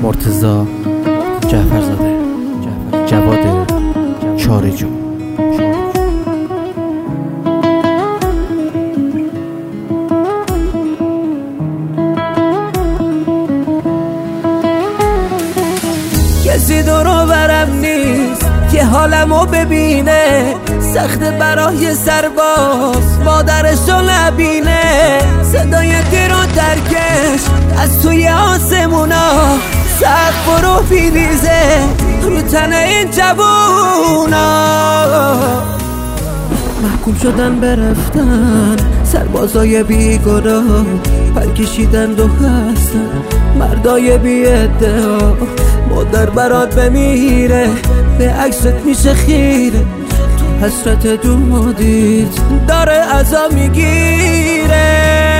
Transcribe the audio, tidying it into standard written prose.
مرتضی جعفرزاده، جواد چارجو. کسی دورو برم نیست که حالمو ببینه، سخت برای سرباز مادرشو نبینه. صدای تیر و ترکش از توی آسمونا، سقف فرو میریزه رو تن این جوونا. محکوم شدن برفتن سربازای بیگناه، پر کشیدن و هستن مردای بی ادعا. مادر برات بمیره به عکست میشه خیره، تو حسرت دامادیت داره ازا میگیره.